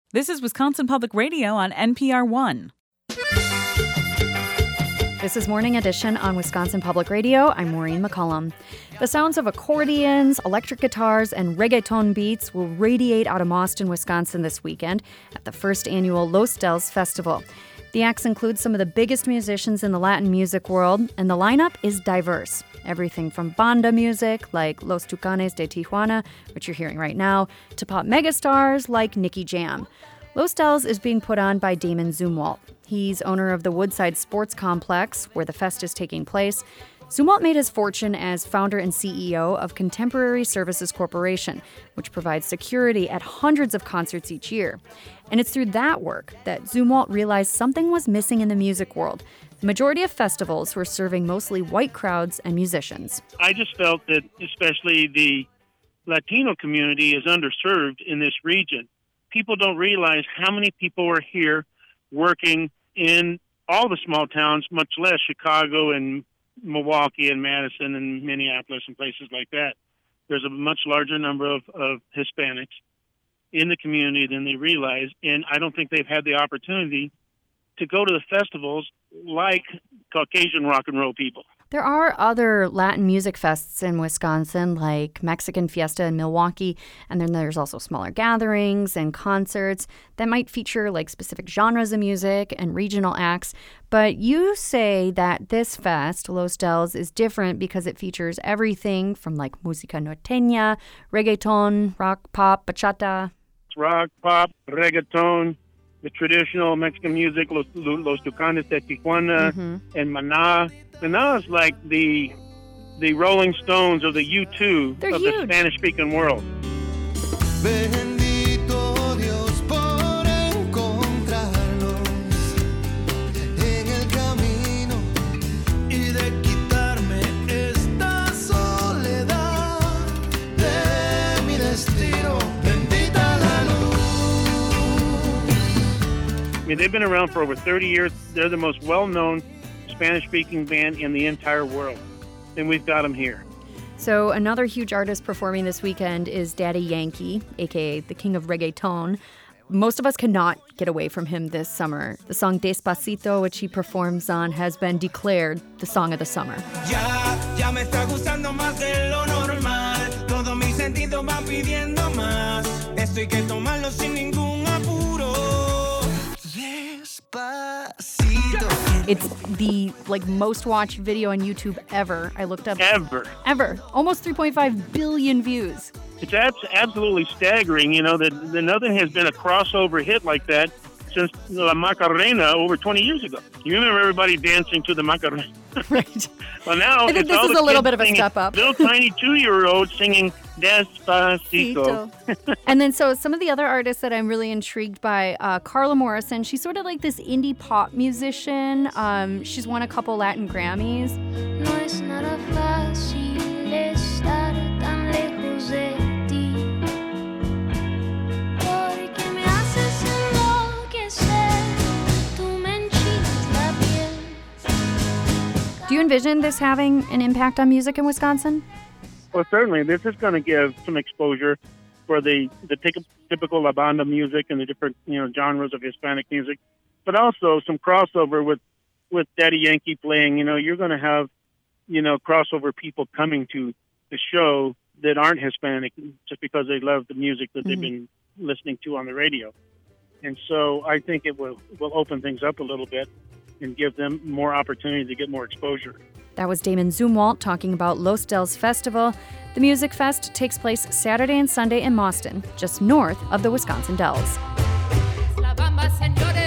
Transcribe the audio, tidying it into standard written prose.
This is Wisconsin Public Radio on NPR One. This is Morning Edition on Wisconsin Public Radio. I'm Maureen McCollum. The sounds of accordions, electric guitars, and reggaeton beats will radiate out of Mauston, Wisconsin this weekend at the first annual Los Dels Festival. The acts include some of the biggest musicians in the Latin music world, and the lineup is diverse. Everything from banda music like Los Tucanes de Tijuana, which you're hearing right now, to pop megastars like Nicky Jam. Los Dels is being put on by Damon Zumwalt. He's owner of the Woodside Sports Complex, where the fest is taking place. Zumwalt made his fortune as founder and CEO of Contemporary Services Corporation, which provides security at hundreds of concerts each year. And it's through that work that Zumwalt realized something was missing in the music world. The majority of festivals were serving mostly white crowds and musicians. I just felt that especially the Latino community is underserved in this region. People don't realize how many people are here working in all the small towns, much less Chicago and Milwaukee and Madison and Minneapolis and places like that. There's a much larger number of Hispanics in the community than they realize, and I don't think they've had the opportunity to go to the festivals like Caucasian rock and roll people. There are other Latin music fests in Wisconsin, like Mexican Fiesta in Milwaukee, and then there's also smaller gatherings and concerts that might feature like specific genres of music and regional acts. But you say that this fest, Los Dels, is different because it features everything from like música norteña, reggaeton, rock, pop, bachata. Rock, pop, reggaeton, the traditional Mexican music, Los Tucanes de Tijuana, and Maná. Maná is like the Rolling Stones or the U2 of the Spanish-speaking world. Bendito Dios por encontrarnos en el camino y de quitarme esta soledad de mi destino. Bendita la luz. I mean, they've been around for over 30 years. They're the most well-known Spanish-speaking band in the entire world, and we've got them here. So another huge artist performing this weekend is Daddy Yankee, a.k.a. the king of reggaeton. Most of us cannot get away from him this summer. The song Despacito, which he performs on, has been declared the song of the summer. Ya me está gustando más de lo normal. Todos mis sentidos van pidiendo más. Esto hay que tomarlo sin ningún apuro. Despacito. It's the most watched video on YouTube ever. I looked up ever. Almost 3.5 billion views. It's absolutely staggering, that nothing has been a crossover hit like that since La Macarena over 20 years ago. You remember everybody dancing to the Macarena? Right. Well, now I think this is a little bit of a step up. Little tiny 2-year-olds singing Despacito. And then so some of the other artists that I'm really intrigued by, Carla Morrison, she's sort of like this indie pop musician. She's won a couple Latin Grammys. No es nada fácil estar tan lejos de ti, porque me haces enloquecer, tú me enchinas la piel. Do you envision this having an impact on music in Wisconsin? Well, certainly. This is going to give some exposure for the typical La Banda music and the different genres of Hispanic music, but also some crossover with Daddy Yankee playing. You're going to have crossover people coming to the show that aren't Hispanic just because they love the music that they've been listening to on the radio. And so I think it will open things up a little bit and give them more opportunity to get more exposure. That was Damon Zumwalt talking about Los Dels Festival. The Music Fest takes place Saturday and Sunday in Mauston, just north of the Wisconsin Dells. La bamba, señores.